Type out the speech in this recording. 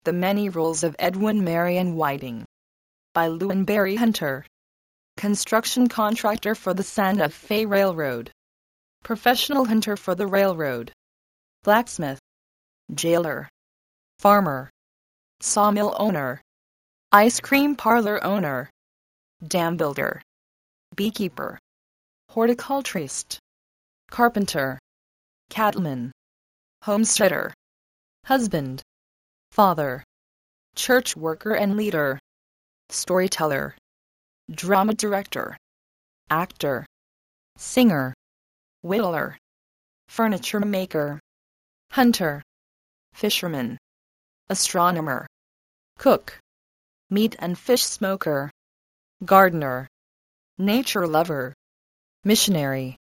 The Many Rules of Edwin Marion Whiting by Lewin Barry Hunter. Construction contractor for the Santa Fe Railroad. Professional hunter for the railroad. Blacksmith. Jailer. Farmer. Sawmill owner. Ice cream parlor owner. Dam builder. Beekeeper. Horticulturist. Carpenter. Cattleman. Homesteader. Husband. Father. Church worker and leader. Storyteller. Drama director. Actor. Singer. Whittler. Furniture maker. Hunter. Fisherman. Astronomer. Cook. Meat and fish smoker. Gardener. Nature lover. Missionary.